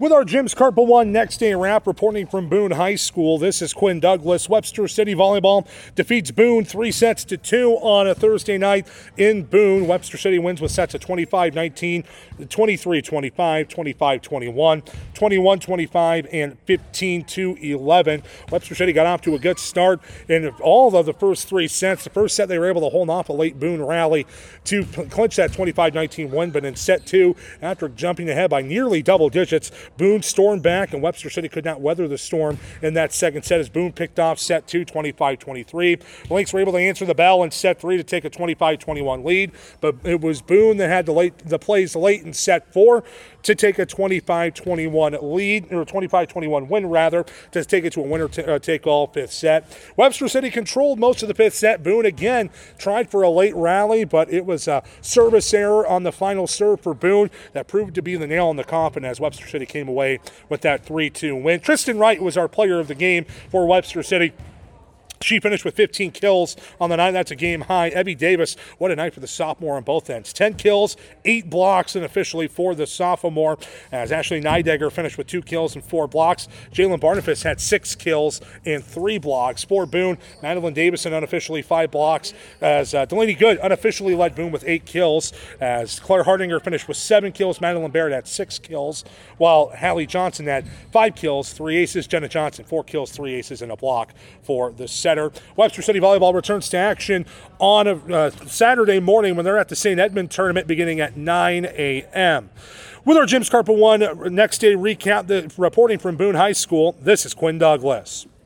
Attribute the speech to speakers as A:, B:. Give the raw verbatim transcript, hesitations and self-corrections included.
A: With our Jim's Carpa One next day wrap, reporting from Boone High School, this is Quinn Douglas. Webster City Volleyball defeats Boone three sets to two on a Thursday night in Boone. Webster City wins with sets of twenty-five nineteen, twenty-three twenty-five, twenty-five twenty-one, twenty-one twenty-five, and fifteen to eleven. Webster City got off to a good start in all of the first three sets. The first set they were able to hold off a late Boone rally to clinch that twenty-five nineteen win, but in set two, after jumping ahead by nearly double digits, Boone stormed back, and Webster City could not weather the storm in that second set as Boone picked off set two, twenty-five twenty-three. The Lynx were able to answer the bell in set three to take a twenty-five twenty-one lead, but it was Boone that had the, late, the plays late in set four to take a twenty-five twenty-one lead, or twenty-five twenty-one win, rather, to take it to a winner-take-all fifth set. Webster City controlled most of the fifth set. Boone, again, tried for a late rally, but it was a service error on the final serve for Boone that proved to be the nail in the coffin as Webster City came away with that three two win. Tristan Wright was our player of the game for Webster City. She finished with fifteen kills on the night. That's a game high. Evie Davis, what a night for the sophomore on both ends. ten kills, eight blocks unofficially for the sophomore, as Ashley Nidegger finished with two kills and four blocks. Jalen Barnabas had six kills and three blocks. For Boone, Madeline Davison unofficially five blocks, as uh, Delaney Good unofficially led Boone with eight kills, as Claire Hardinger finished with seven kills. Madeline Barrett had six kills, while Hallie Johnson had five kills, three aces. Jenna Johnson, four kills, three aces, and a block for the set. Webster City Volleyball returns to action on a uh, Saturday morning when they're at the Saint Edmund tournament beginning at nine a.m. With our Jim's Carpa One next day recap, the reporting from Boone High School, this is Quinn Douglas.